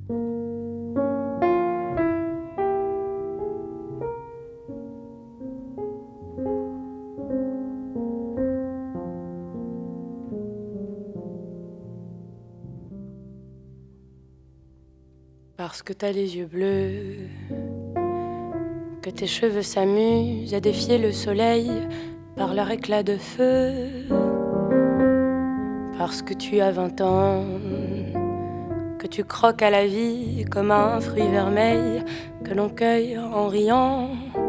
Parce que t'as les yeux bleus, que tes cheveux s'amusent à défier le soleil par leur éclat de feu. Parce que tu as 20 ans, que tu croques à la vie comme à un fruit vermeil que l'on cueille en riant.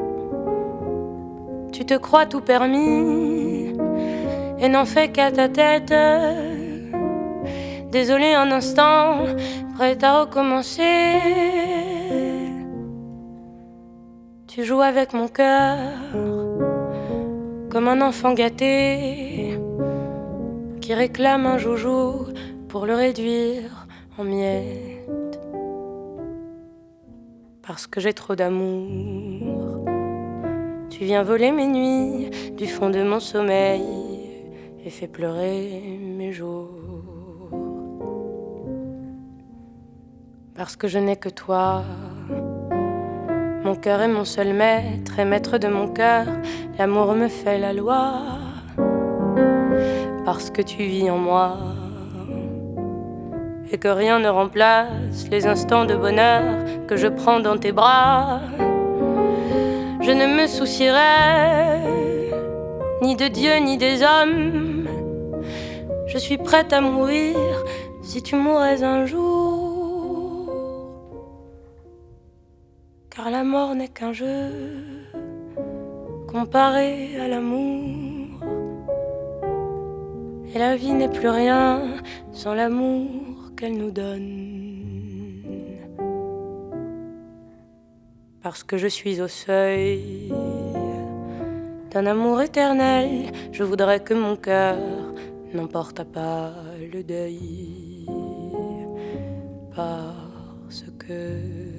Tu te crois tout permis et n'en fais qu'à ta tête. Désolé un instant, prête à recommencer. Tu joues avec mon cœur comme un enfant gâté qui réclame un joujou pour le réduire en miettes. Parce que j'ai trop d'amour, tu viens voler mes nuits du fond de mon sommeil et fais pleurer mes jours. Parce que je n'ai que toi, mon cœur est mon seul maître et maître de mon cœur, l'amour me fait la loi. Parce que tu vis en moi et que rien ne remplace les instants de bonheur que je prends dans tes bras. Je ne me soucierai ni de Dieu ni des hommes. Je suis prête à mourir si tu mourais un jour. Car la mort n'est qu'un jeu comparé à l'amour. Et la vie n'est plus rien sans l'amour qu'elle nous donne. Parce que je suis au seuil d'un amour éternel, je voudrais que mon cœur n'emporte pas le deuil. Parce que